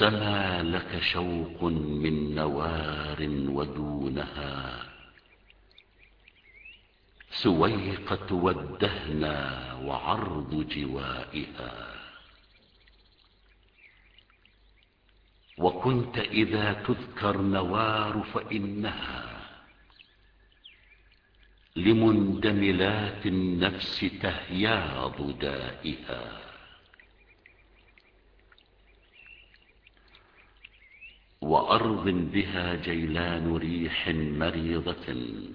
سما لك شوق من نوار ودونها سويقة والدهنا وعرض جوائها. وكنت إذا تذكر نوار فإنها لمندملات النفس تهياض دائها. وأرض بها جيلان ريح مريضة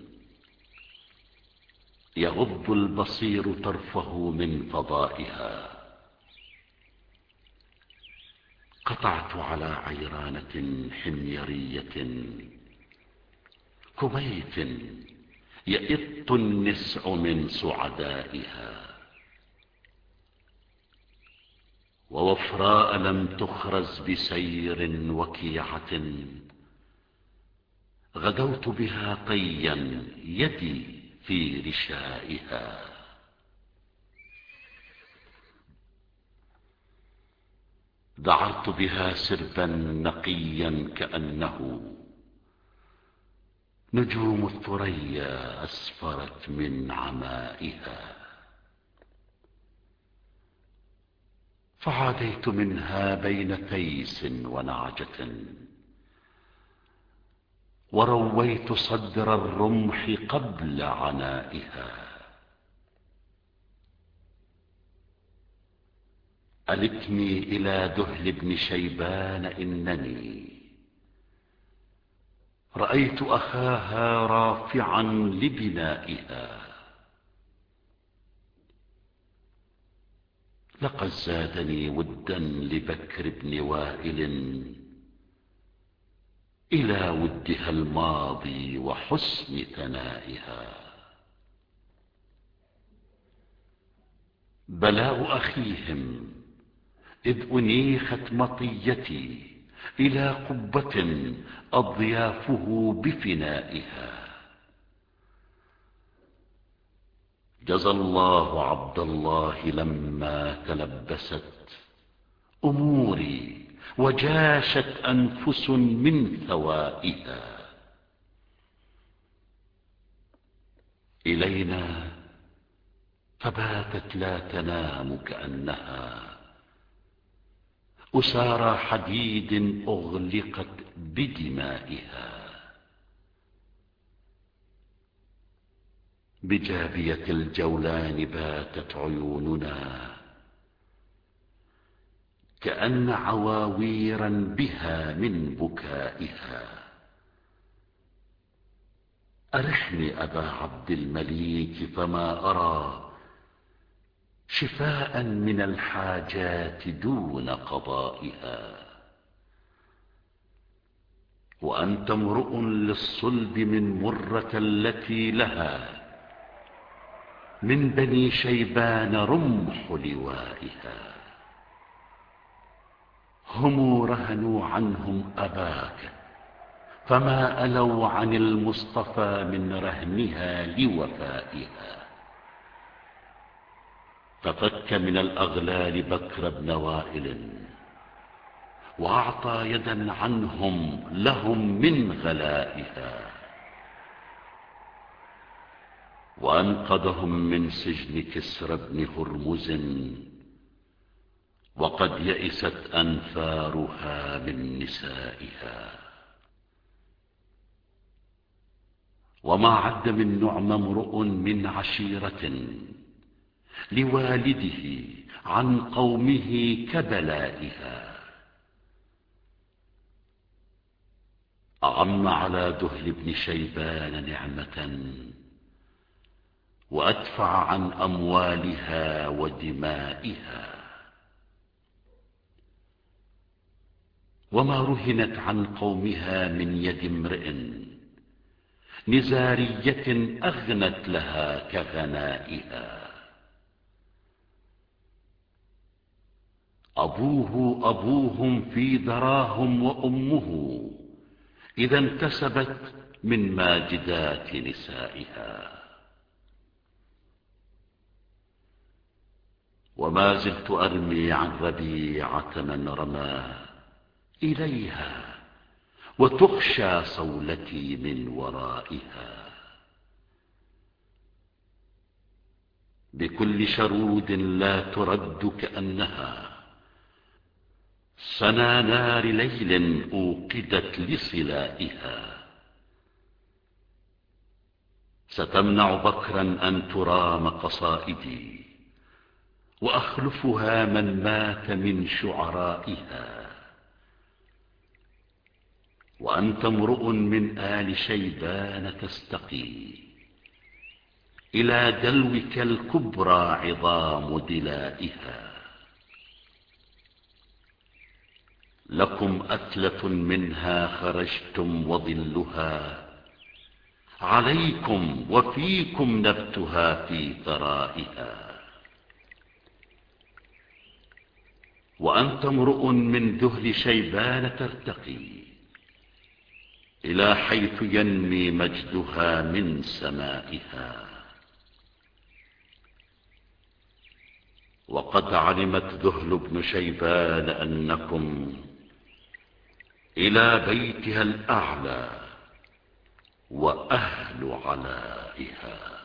يغض البصير طرفه من فضائها. قطعت على عيرانة حميرية كميت يئط النسع من سعدائها. ووفراء لم تخرز بسير وكيعة غدوت بها طيا يدي في رشائها. دعرت بها سربا نقيا كأنه نجوم الثريا أسفرت من عمائها. فعاديت منها بين تيس ونعجة ورويت صدر الرمح قبل عنائها. ألتني إلى دهل بن شيبان إنني رأيت أخاها رافعا لبنائها. لقد زادني ودا لبكر بن وائل إلى ودها الماضي وحسن ثنائها. بلاء أخيهم إذ أنيخت مطيتي إلى قبة أضيافه بفنائها. جزى الله عبد الله لما تلبست أموري وجاشت أنفس من ثوائها. إلينا فباتت لا تنام كأنها أسارى حديد أغلقت بدمائها. بجابية الجولان باتت عيوننا كأن عواويرا بها من بكائها. أرحني أبا عبد المليك فما أرى شفاء من الحاجات دون قضائها. وأنت امرؤ للصلب من مرة التي لها من بني شيبان رمح لوائها. هم رهنوا عنهم أباك فما ألوا عن المصطفى من رهنها لوفائها. ففك من الأغلال بكر بن وائل وأعطى يدا عنهم لهم من غلائها. وأنقذهم من سجن كسرى بن هرمز وقد يئست أنفارها من نسائها. وما عد من نعم امرؤ من عشيرة لوالده عن قومه كبلائها. أعم على دهل بن شيبان نعمة وأدفع عن أموالها ودمائها. وما رهنت عن قومها من يد امرئ نزارية أغنت لها كغنائها. أبوهم في ذراهم وأمه إذا انتسبت من ماجدات نسائها. وما زلت أرمي عن ربيعة من رمى إليها وتخشى صولتي من ورائها. بكل شرود لا ترد كأنها سنا نار ليل أوقدت لصلائها. ستمنع بكرا أن ترام قصائدي وأخلفها من مات من شعرائها. وأنت امرؤ من آل شيبان تستقي إلى دلوك الكبرى عظام دلائها. لكم أتلة منها خرجتم وظلها عليكم وفيكم نبتها في ثرائها. وأنت امرؤ من ذهل شيبان ترتقي إلى حيث ينمي مجدها من سمائها. وقد علمت ذهل بن شيبان أنكم إلى بيتها الأعلى وأهل علائها.